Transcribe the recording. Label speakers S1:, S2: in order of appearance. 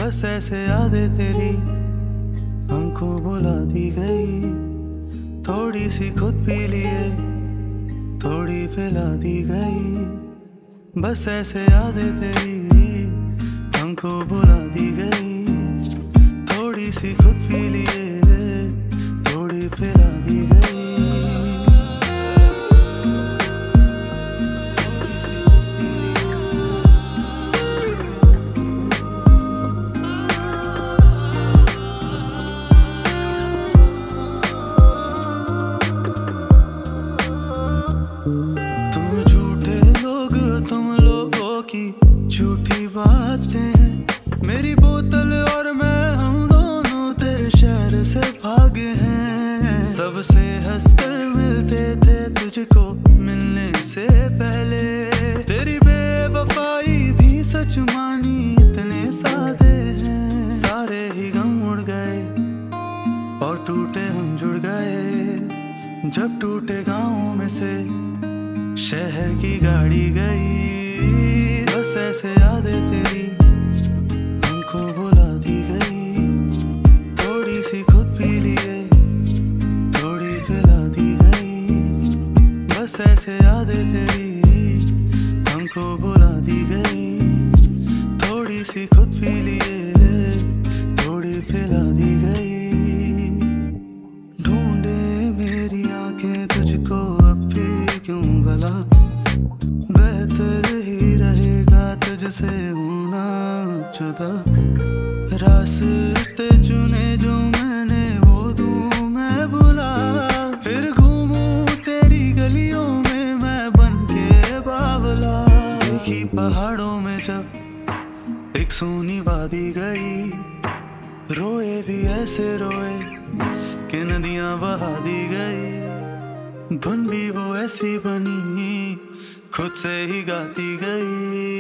S1: बस ऐसे यादें तेरी हमको बुला दी गई, थोड़ी सी खुद पी लिए थोड़ी पिला दी गई। बस ऐसे यादें तेरी हमको बुला दी गई, थोड़ी सी खुद पी लिए थोड़ी पिला दी गई। तुम लोगों की झूठी बातें, मेरी बोतल और मैं हम दोनों तेरे शहर से भागे हैं। सबसे हंसकर मिलते थे तुझको मिलने से पहले, तेरी बेवफाई भी सच मानी इतने सादे हैं। सारे ही गम उड़ गए और टूटे हम जुड़ गए, जब टूटे गाँव में से शहर की गाड़ी गई। बस ऐसे यादें तेरी हमको बुला दी गई, थोड़ी सी खुद पी लिए थोड़ी पिला दी गई। बस ऐसे यादें तेरी हमको बुला दी गई, थोड़ी सी खुद पी लिए थोड़ी पिला दी गई। ढूंढे मेरी आंखें तुझको अब भी क्यों भला, बेहतर ही रहेगा तुझसे होना जुदा। रास्ते चुने जो मैंने वो दूं मैं बुला, फिर घूमूं तेरी गलियों में मैं बन के बावला। देखी पहाड़ों में जब एक सोनी वादी गई, रोए भी ऐसे रोए कि नदियां बहा दी गई। धुन भी वो ऐसी बनी खुद से ही गाती गई।